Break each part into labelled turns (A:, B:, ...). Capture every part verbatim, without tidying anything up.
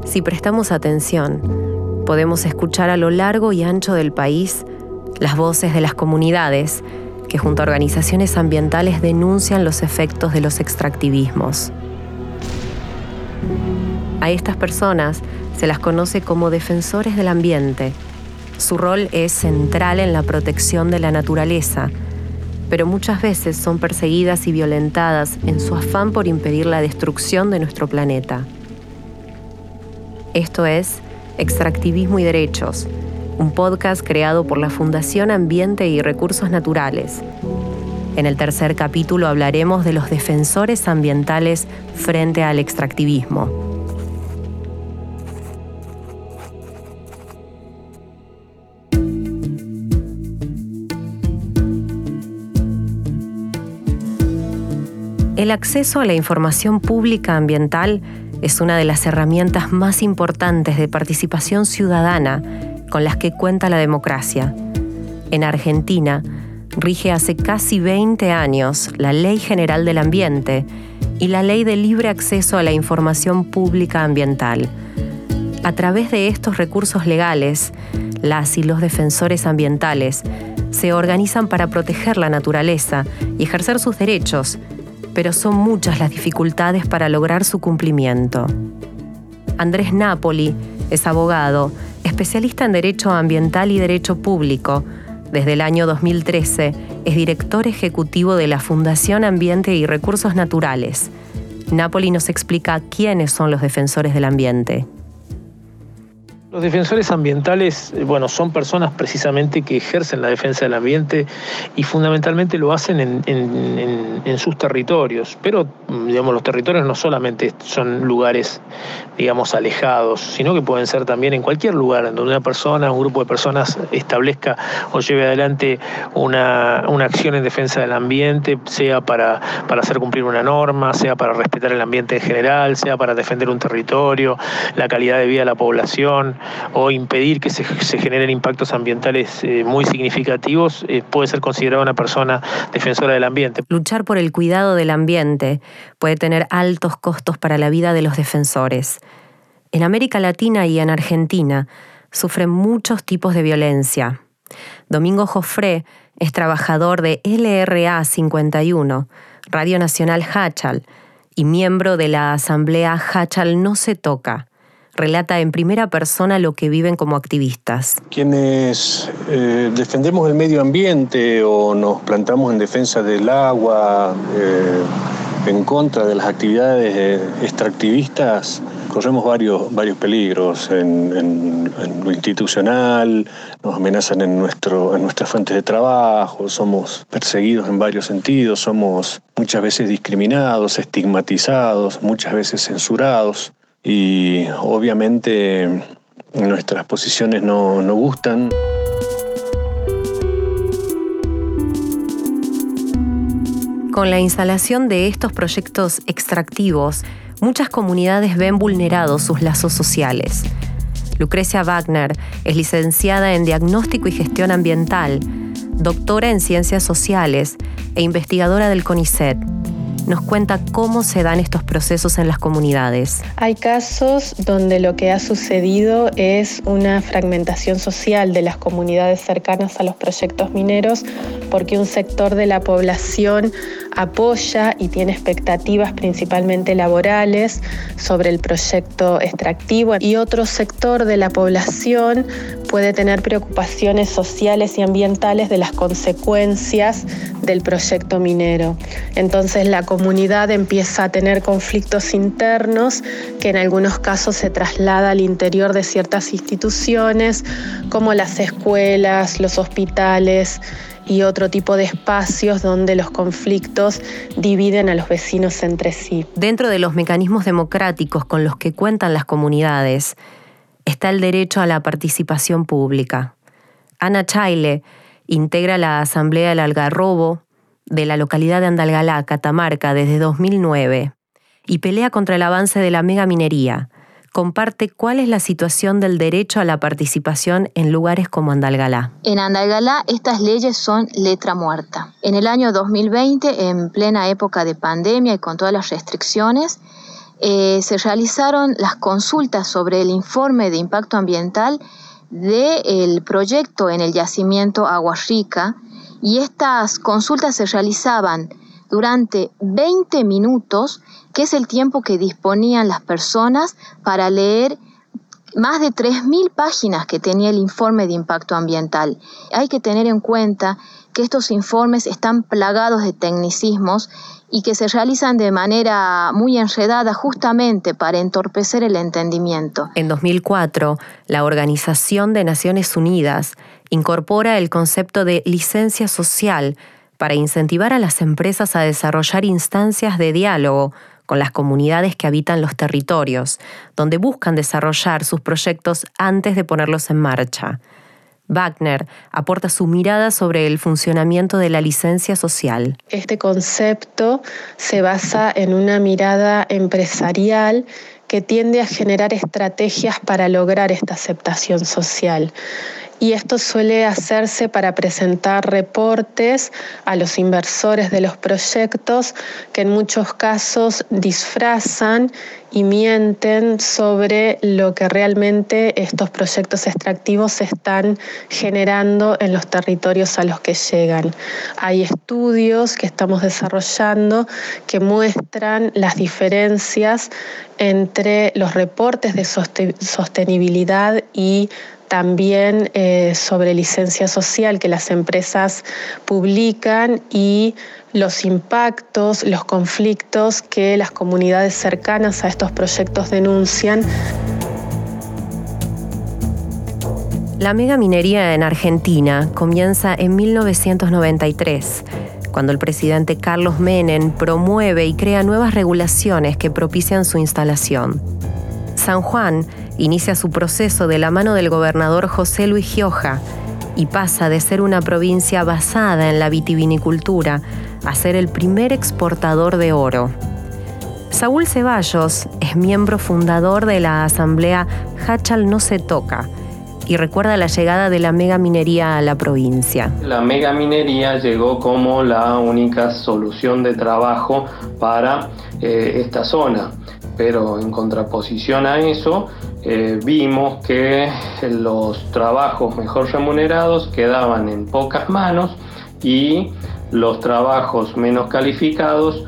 A: Si prestamos atención, podemos escuchar a lo largo y ancho del país las voces de las comunidades que junto a organizaciones ambientales denuncian los efectos de los extractivismos. A estas personas se las conoce como defensores del ambiente. Su rol es central en la protección de la naturaleza, pero muchas veces son perseguidas y violentadas en su afán por impedir la destrucción de nuestro planeta. Esto es Extractivismo y Derechos, un podcast creado por la Fundación Ambiente y Recursos Naturales. En el tercer capítulo hablaremos de los defensores ambientales frente al extractivismo. El acceso a la información pública ambiental es una de las herramientas más importantes de participación ciudadana con las que cuenta la democracia. En Argentina, rige hace casi veinte años la Ley General del Ambiente y la Ley de Libre Acceso a la Información Pública Ambiental. A través de estos recursos legales, las y los defensores ambientales se organizan para proteger la naturaleza y ejercer sus derechos, pero son muchas las dificultades para lograr su cumplimiento. Andrés Napoli es abogado, especialista en Derecho Ambiental y Derecho Público. Desde el año dos mil trece es director ejecutivo de la Fundación Ambiente y Recursos Naturales. Napoli nos explica quiénes son los defensores del ambiente.
B: Los defensores ambientales, bueno, son personas precisamente que ejercen la defensa del ambiente y fundamentalmente lo hacen en, en, en, en sus territorios. Pero, digamos, los territorios no solamente son lugares, digamos, alejados, sino que pueden ser también en cualquier lugar en donde una persona, un grupo de personas establezca o lleve adelante una, una acción en defensa del ambiente, sea para, para hacer cumplir una norma, sea para respetar el ambiente en general, sea para defender un territorio, la calidad de vida de la población, o impedir que se, se generen impactos ambientales eh, muy significativos, eh, puede ser considerada una persona defensora del ambiente.
A: Luchar por el cuidado del ambiente puede tener altos costos para la vida de los defensores. En América Latina y en Argentina sufren muchos tipos de violencia. Domingo Joffre es trabajador de L R A cincuenta y uno, Radio Nacional Háchal, y miembro de la Asamblea Háchal No Se Toca. Relata en primera persona lo que viven como activistas.
C: Quienes eh, defendemos el medio ambiente o nos plantamos en defensa del agua, eh, en contra de las actividades eh, extractivistas, corremos varios, varios peligros en, en, en lo institucional, nos amenazan en, nuestro, en nuestras fuentes de trabajo, somos perseguidos en varios sentidos, somos muchas veces discriminados, estigmatizados, muchas veces censurados. Y obviamente nuestras posiciones no, no gustan.
A: Con la instalación de estos proyectos extractivos, muchas comunidades ven vulnerados sus lazos sociales. Lucrecia Wagner es licenciada en Diagnóstico y Gestión Ambiental, doctora en Ciencias Sociales e investigadora del CONICET. Nos cuenta cómo se dan estos procesos en las comunidades.
D: Hay casos donde lo que ha sucedido es una fragmentación social de las comunidades cercanas a los proyectos mineros, porque un sector de la población apoya y tiene expectativas principalmente laborales sobre el proyecto extractivo, y otro sector de la población puede tener preocupaciones sociales y ambientales de las consecuencias del proyecto minero. Entonces la comunidad empieza a tener conflictos internos que en algunos casos se traslada al interior de ciertas instituciones como las escuelas, los hospitales y otro tipo de espacios donde los conflictos dividen a los vecinos entre sí.
A: Dentro de los mecanismos democráticos con los que cuentan las comunidades está el derecho a la participación pública. Ana Chaile integra la Asamblea del Algarrobo de la localidad de Andalgalá, Catamarca, desde dos mil nueve y pelea contra el avance de la megaminería. Comparte cuál es la situación del derecho a la participación en lugares como Andalgalá.
E: En Andalgalá estas leyes son letra muerta. En el año dos mil veinte, en plena época de pandemia y con todas las restricciones, eh, se realizaron las consultas sobre el informe de impacto ambiental del proyecto en el yacimiento Agua Rica, y estas consultas se realizaban durante veinte minutos, que es el tiempo que disponían las personas para leer más de tres mil páginas que tenía el informe de impacto ambiental. Hay que tener en cuenta que estos informes están plagados de tecnicismos y que se realizan de manera muy enredada justamente para entorpecer el entendimiento.
A: En dos mil cuatro, la Organización de Naciones Unidas incorpora el concepto de licencia social para incentivar a las empresas a desarrollar instancias de diálogo con las comunidades que habitan los territorios, donde buscan desarrollar sus proyectos antes de ponerlos en marcha. Wagner aporta su mirada sobre el funcionamiento de la licencia social.
D: Este concepto se basa en una mirada empresarial que tiende a generar estrategias para lograr esta aceptación social. Y esto suele hacerse para presentar reportes a los inversores de los proyectos que en muchos casos disfrazan y mienten sobre lo que realmente estos proyectos extractivos están generando en los territorios a los que llegan. Hay estudios que estamos desarrollando que muestran las diferencias entre los reportes de sostenibilidad y también eh, sobre licencia social que las empresas publican y los impactos, los conflictos que las comunidades cercanas a estos proyectos denuncian.
A: La megaminería en Argentina comienza en mil novecientos noventa y tres, cuando el presidente Carlos Menem promueve y crea nuevas regulaciones que propician su instalación. San Juan inicia su proceso de la mano del gobernador José Luis Gioja y pasa de ser una provincia basada en la vitivinicultura a ser el primer exportador de oro. Saúl Ceballos es miembro fundador de la asamblea Jáchal no se toca y recuerda la llegada de la megaminería a la provincia.
F: La megaminería llegó como la única solución de trabajo para eh, esta zona. Pero en contraposición a eso, eh, vimos que los trabajos mejor remunerados quedaban en pocas manos y los trabajos menos calificados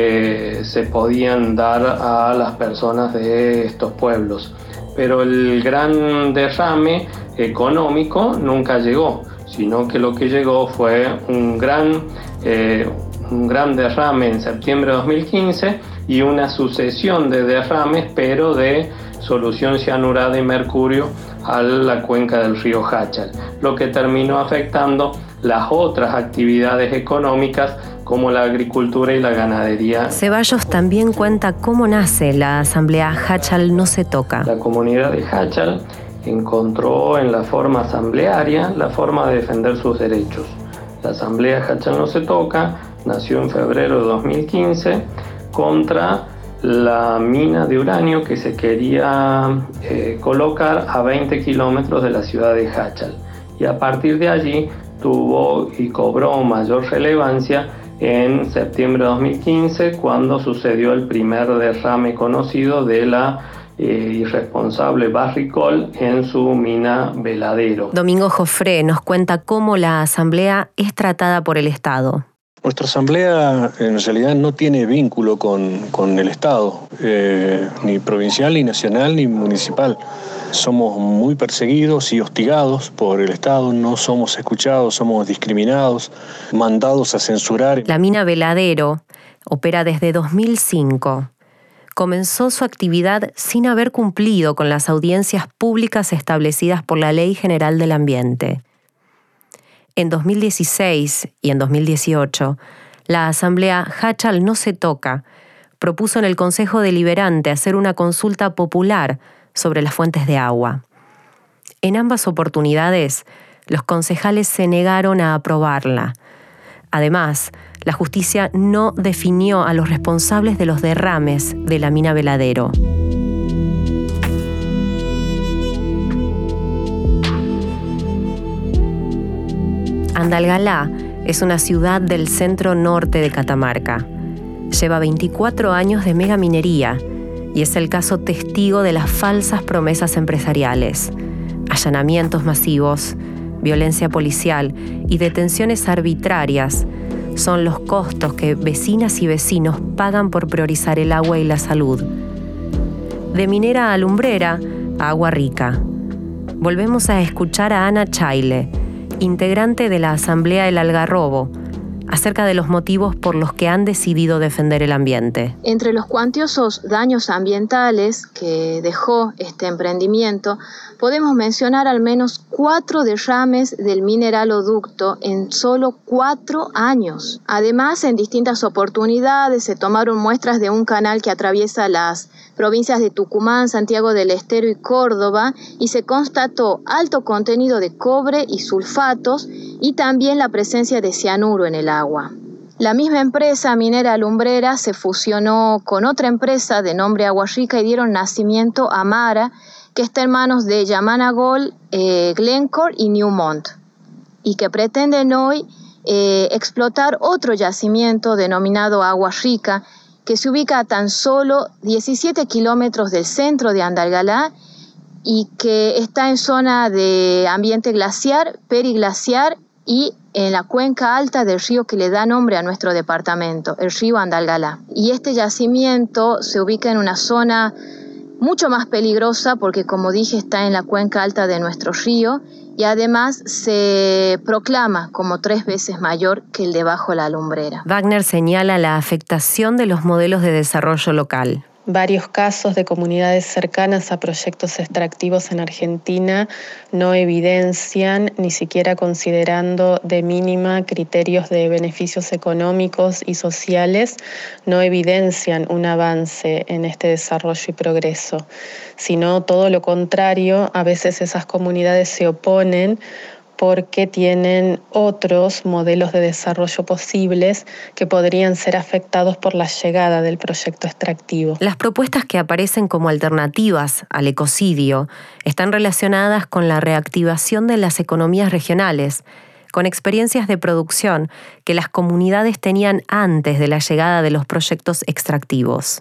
F: eh, se podían dar a las personas de estos pueblos. Pero el gran derrame económico nunca llegó, sino que lo que llegó fue un gran, eh, un gran derrame en septiembre de dos mil quince y una sucesión de derrames, pero de solución cianurada y mercurio a la cuenca del río Jáchal, lo que terminó afectando las otras actividades económicas como la agricultura y la ganadería.
A: Ceballos también cuenta cómo nace la asamblea Jáchal no se toca.
F: La comunidad de Jáchal encontró en la forma asamblearia la forma de defender sus derechos. La asamblea Jáchal no se toca nació en febrero de dos mil quince contra la mina de uranio que se quería eh, colocar a veinte kilómetros de la ciudad de Jáchal. Y a partir de allí tuvo y cobró mayor relevancia en septiembre de dos mil quince, cuando sucedió el primer derrame conocido de la eh, irresponsable Barrick-Gold en su mina Veladero.
A: Domingo Jofré nos cuenta cómo la asamblea es tratada por el Estado.
C: Nuestra asamblea en realidad no tiene vínculo con, con el Estado, eh, ni provincial, ni nacional, ni municipal. Somos muy perseguidos y hostigados por el Estado, no somos escuchados, somos discriminados, mandados a censurar.
A: La mina Veladero opera desde dos mil cinco. Comenzó su actividad sin haber cumplido con las audiencias públicas establecidas por la Ley General del Ambiente. En dos mil dieciséis y en dos mil dieciocho, la asamblea Jáchal no se toca propuso en el Consejo Deliberante hacer una consulta popular sobre las fuentes de agua. En ambas oportunidades, los concejales se negaron a aprobarla. Además, la justicia no definió a los responsables de los derrames de la mina Veladero. Andalgalá es una ciudad del centro norte de Catamarca. Lleva veinticuatro años de megaminería Y es el caso testigo de las falsas promesas empresariales, allanamientos masivos, violencia policial y detenciones arbitrarias son los costos que vecinas y vecinos pagan por priorizar el agua y la salud. De Minera a Lumbrera, a Agua Rica. Volvemos a escuchar a Ana Chaile, integrante de la Asamblea El Algarrobo, acerca de los motivos por los que han decidido defender el ambiente.
E: Entre los cuantiosos daños ambientales que dejó este emprendimiento, podemos mencionar al menos cuatro derrames del mineraloducto en solo cuatro años. Además, en distintas oportunidades se tomaron muestras de un canal que atraviesa las provincias de Tucumán, Santiago del Estero y Córdoba, y se constató alto contenido de cobre y sulfatos y también la presencia de cianuro en el agua. La misma empresa Minera Lumbrera se fusionó con otra empresa de nombre Agua Rica y dieron nacimiento a Mara, que está en manos de Yamana Gold, eh, Glencore y Newmont, y que pretenden hoy eh, explotar otro yacimiento denominado Agua Rica, que se ubica a tan solo diecisiete kilómetros del centro de Andalgalá y que está en zona de ambiente glaciar, periglaciar y en la cuenca alta del río que le da nombre a nuestro departamento, el río Andalgalá. Y este yacimiento se ubica en una zona mucho más peligrosa porque, como dije, está en la cuenca alta de nuestro río y además se proclama como tres veces mayor que el de Bajo la Lumbrera.
A: Wagner señala la afectación de los modelos de desarrollo local.
D: Varios casos de comunidades cercanas a proyectos extractivos en Argentina no evidencian, ni siquiera considerando de mínima criterios de beneficios económicos y sociales, no evidencian un avance en este desarrollo y progreso, sino todo lo contrario. A veces esas comunidades se oponen porque tienen otros modelos de desarrollo posibles que podrían ser afectados por la llegada del proyecto extractivo.
A: Las propuestas que aparecen como alternativas al ecocidio están relacionadas con la reactivación de las economías regionales, con experiencias de producción que las comunidades tenían antes de la llegada de los proyectos extractivos.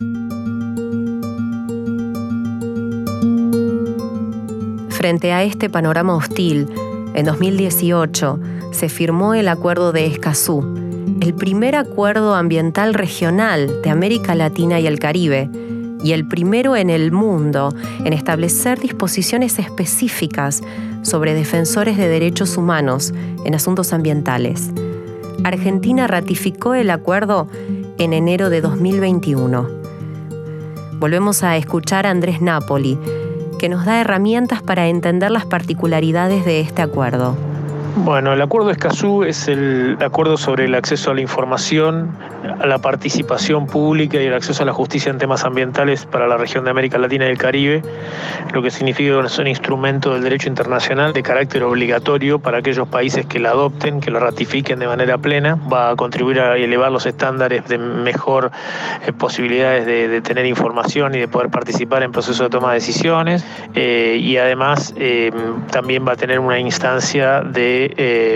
A: Frente a este panorama hostil, en dos mil dieciocho se firmó el Acuerdo de Escazú, el primer acuerdo ambiental regional de América Latina y el Caribe, y el primero en el mundo en establecer disposiciones específicas sobre defensores de derechos humanos en asuntos ambientales. Argentina ratificó el acuerdo en enero de dos mil veintiuno. Volvemos a escuchar a Andrés Napoli, que nos da herramientas para entender las particularidades de este acuerdo.
B: Bueno, el Acuerdo de Escazú es el acuerdo sobre el acceso a la información, a la participación pública y el acceso a la justicia en temas ambientales para la región de América Latina y el Caribe, lo que significa que es un instrumento del derecho internacional de carácter obligatorio para aquellos países que la adopten, que lo ratifiquen de manera plena. Va a contribuir a elevar los estándares de mejor eh, posibilidades de, de tener información y de poder participar en procesos de toma de decisiones, eh, y además eh, también va a tener una instancia de Eh,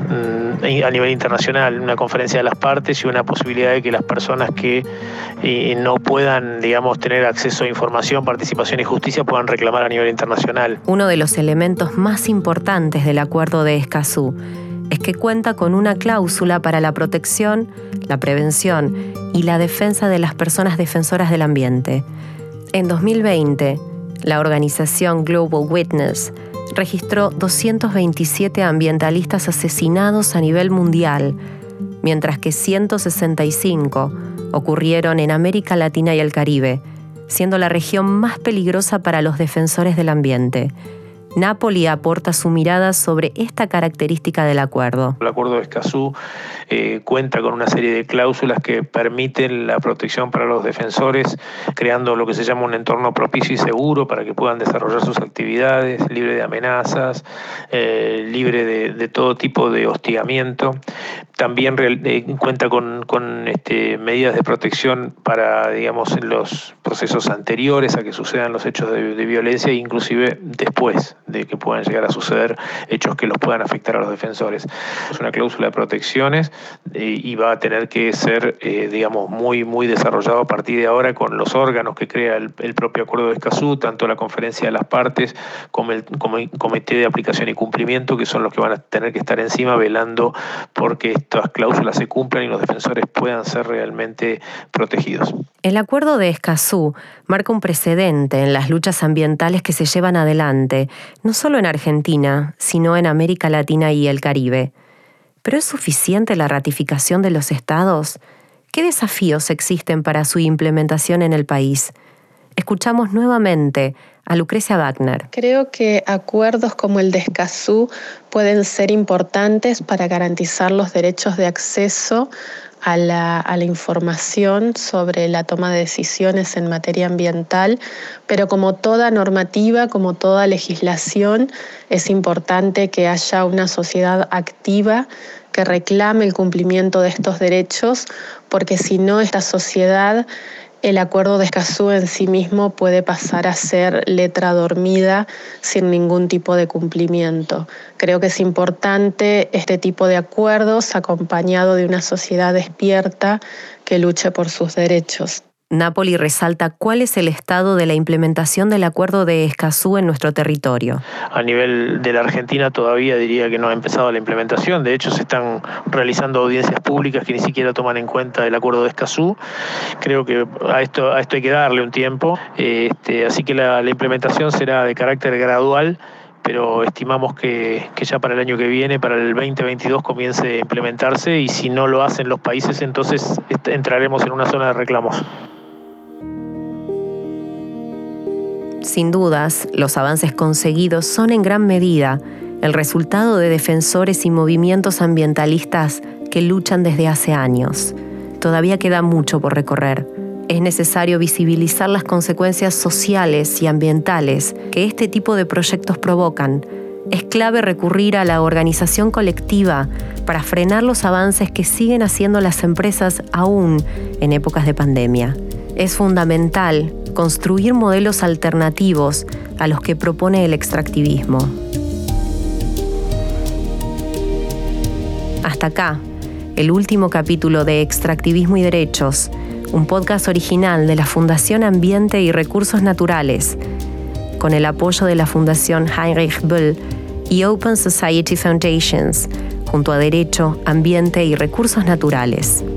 B: a nivel internacional, una conferencia de las partes y una posibilidad de que las personas que eh, no puedan, digamos, tener acceso a información, participación y justicia puedan reclamar a nivel internacional.
A: Uno de los elementos más importantes del Acuerdo de Escazú es que cuenta con una cláusula para la protección, la prevención y la defensa de las personas defensoras del ambiente. En dos mil veinte, la organización Global Witness registró doscientos veintisiete ambientalistas asesinados a nivel mundial, mientras que ciento sesenta y cinco ocurrieron en América Latina y el Caribe, siendo la región más peligrosa para los defensores del ambiente. Napoli aporta su mirada sobre esta característica del acuerdo.
B: El Acuerdo de Escazú eh, cuenta con una serie de cláusulas que permiten la protección para los defensores, creando lo que se llama un entorno propicio y seguro para que puedan desarrollar sus actividades, libre de amenazas, eh, libre de, de todo tipo de hostigamiento. También real, eh, cuenta con, con este, medidas de protección para, digamos, los procesos anteriores a que sucedan los hechos de, de violencia e inclusive después de que puedan llegar a suceder hechos que los puedan afectar a los defensores. Es una cláusula de protecciones eh, y va a tener que ser, eh, digamos, muy, muy desarrollado a partir de ahora con los órganos que crea el, el propio Acuerdo de Escazú, tanto la Conferencia de las Partes como el, como el Comité de Aplicación y Cumplimiento, que son los que van a tener que estar encima velando porque estas cláusulas se cumplan y los defensores puedan ser realmente protegidos.
A: El Acuerdo de Escazú marca un precedente en las luchas ambientales que se llevan adelante, no solo en Argentina, sino en América Latina y el Caribe. ¿Pero es suficiente la ratificación de los estados? ¿Qué desafíos existen para su implementación en el país? Escuchamos nuevamente a Lucrecia Wagner.
D: Creo que acuerdos como el de Escazú pueden ser importantes para garantizar los derechos de acceso a la, a la información sobre la toma de decisiones en materia ambiental, pero como toda normativa, como toda legislación, es importante que haya una sociedad activa que reclame el cumplimiento de estos derechos, porque si no, esta sociedad, el Acuerdo de Escazú en sí mismo puede pasar a ser letra dormida sin ningún tipo de cumplimiento. Creo que es importante este tipo de acuerdos acompañado de una sociedad despierta que luche por sus derechos.
A: Napoli resalta cuál es el estado de la implementación del Acuerdo de Escazú en nuestro territorio.
B: A nivel de la Argentina todavía diría que no ha empezado la implementación. De hecho, se están realizando audiencias públicas que ni siquiera toman en cuenta el Acuerdo de Escazú. Creo que a esto, a esto hay que darle un tiempo. Este, así que la, la implementación será de carácter gradual, pero estimamos que, que ya para el año que viene, para el veinte veintidós, comience a implementarse, y si no lo hacen los países, entonces entraremos en una zona de reclamos.
A: Sin dudas, los avances conseguidos son en gran medida el resultado de defensores y movimientos ambientalistas que luchan desde hace años. Todavía queda mucho por recorrer. Es necesario visibilizar las consecuencias sociales y ambientales que este tipo de proyectos provocan. Es clave recurrir a la organización colectiva para frenar los avances que siguen haciendo las empresas aún en épocas de pandemia. Es fundamental construir modelos alternativos a los que propone el extractivismo. Hasta acá, el último capítulo de Extractivismo y Derechos, un podcast original de la Fundación Ambiente y Recursos Naturales, con el apoyo de la Fundación Heinrich Böll y Open Society Foundations, junto a Derecho, Ambiente y Recursos Naturales.